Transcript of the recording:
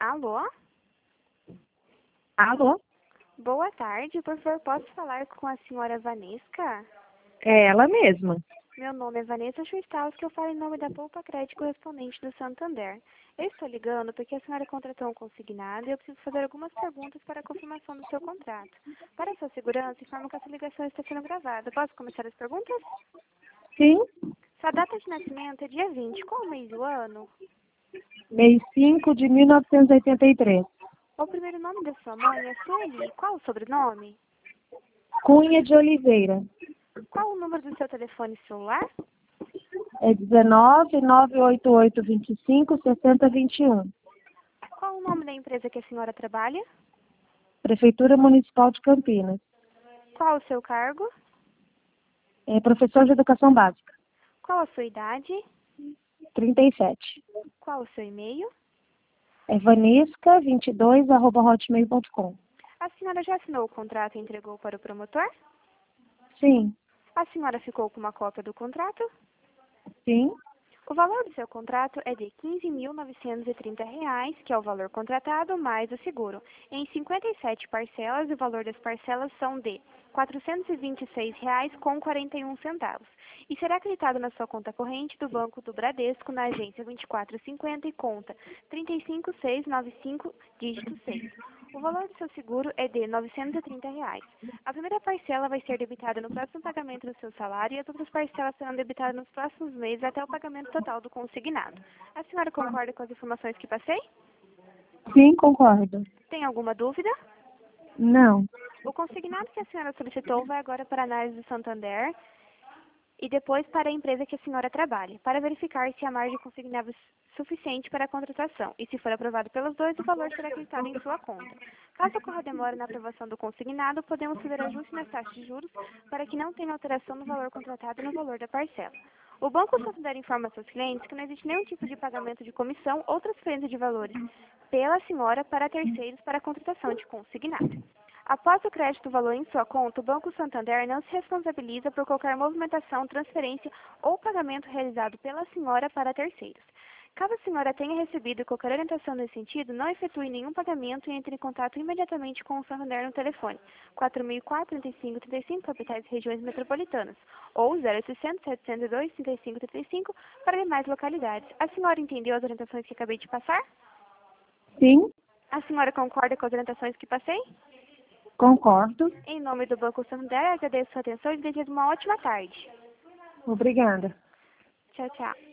Alô? Alô? Boa tarde, por favor, posso falar com a senhora Vanesca? É ela mesma. Meu nome é Vanessa Schurstaus, que eu falo em nome da Poupa Crédito correspondente do Santander. Eu estou ligando porque a senhora contratou um consignado e eu preciso fazer algumas perguntas para a confirmação do seu contrato. Para a sua segurança, informo que essa ligação está sendo gravada. Posso começar as perguntas? Sim. Sua data de nascimento é dia 20. Qual o mês e o ano? Mês 5 de 1983. O primeiro nome da sua mãe é Sueli. Qual o sobrenome? Cunha de Oliveira. Qual o número do seu telefone celular? É 19 988 25 60 21. Qual o nome da empresa que a senhora trabalha? Prefeitura Municipal de Campinas. Qual o seu cargo? É professor de Educação Básica. Qual a sua idade? 37. Qual o seu e-mail? É vanesca22@hotmail.com. A senhora já assinou o contrato e entregou para o promotor? Sim. A senhora ficou com uma cópia do contrato? Sim. O valor do seu contrato é de R$ 15.930, que é o valor contratado, mais o seguro. Em 57 parcelas, o valor das parcelas são de R$ 426,41. E será acreditado na sua conta corrente do Banco do Bradesco, na agência 2450 e conta 35695, dígito 6. O valor do seu seguro é de R$ 930. A primeira parcela vai ser debitada no próximo pagamento do seu salário e as outras parcelas serão debitadas nos próximos meses até o pagamento total do consignado. A senhora concorda com as informações que passei? Sim, concordo. Tem alguma dúvida? Não. O consignado que a senhora solicitou vai agora para a análise do Santander e depois para a empresa que a senhora trabalha, para verificar se a margem consignável é suficiente para a contratação. E se for aprovado pelos dois, o valor será acreditado em sua conta. Caso ocorra demora na aprovação do consignado, podemos fazer ajuste nas taxas de juros para que não tenha alteração no valor contratado e no valor da parcela. O Banco Santander informa a seus clientes que não existe nenhum tipo de pagamento de comissão ou transferência de valores pela senhora para terceiros para a contratação de consignado. Após o crédito do valor em sua conta, o Banco Santander não se responsabiliza por qualquer movimentação, transferência ou pagamento realizado pela senhora para terceiros. Caso a senhora tenha recebido qualquer orientação nesse sentido, não efetue nenhum pagamento e entre em contato imediatamente com o Santander no telefone 4004-3535, capitais e regiões metropolitanas, ou 0800-702-3535 para demais localidades. A senhora entendeu as orientações que acabei de passar? Sim, A senhora concorda com as orientações que passei? concordo. Em nome do Banco Santander, agradeço a sua atenção e desejo uma ótima tarde. Obrigada. Tchau, tchau.